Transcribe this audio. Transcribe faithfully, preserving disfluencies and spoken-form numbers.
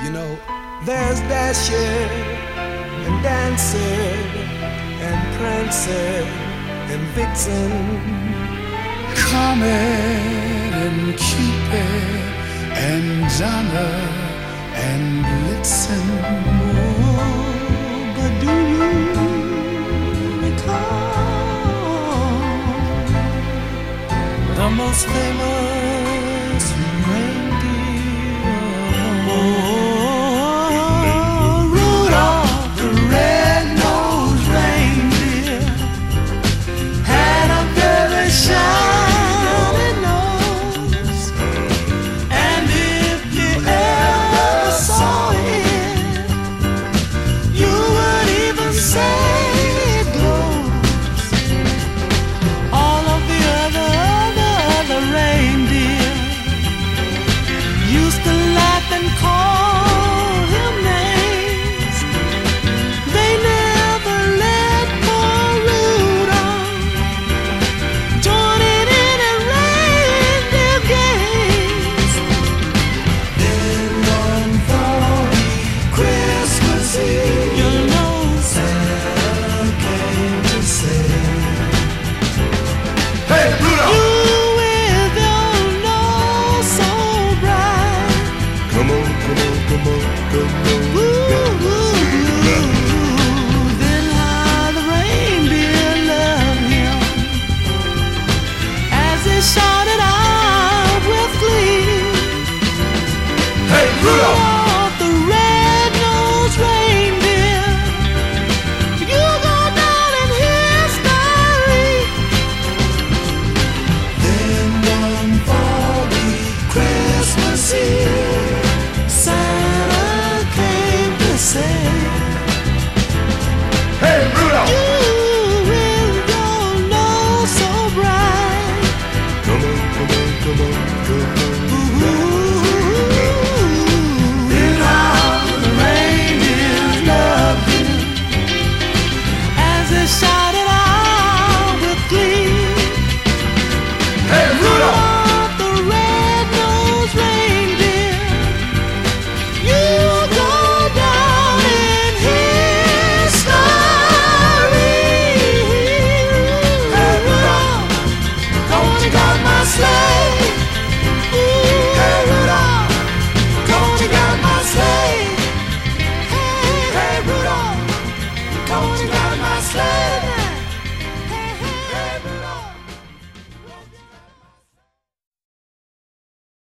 You know, there's Dasher and Dancer and Prancer and Vixen, Comet and Cupid and Donner and Blitzen. Oh, but do you recall the most famous reindeer? Oh, Rudolph the red-nosed reindeer had a very shiny nose, and if you ever saw it, you would even say it glows. All of the other, other, other reindeer used to laugh and call him names. They never let poor Rudolph join in any reindeer games. Then one foggy Christmas Eve, you know Santa came to say, "Hey, Rudolph! You with your nose so bright, Come on, come on, come on, come on. ooh,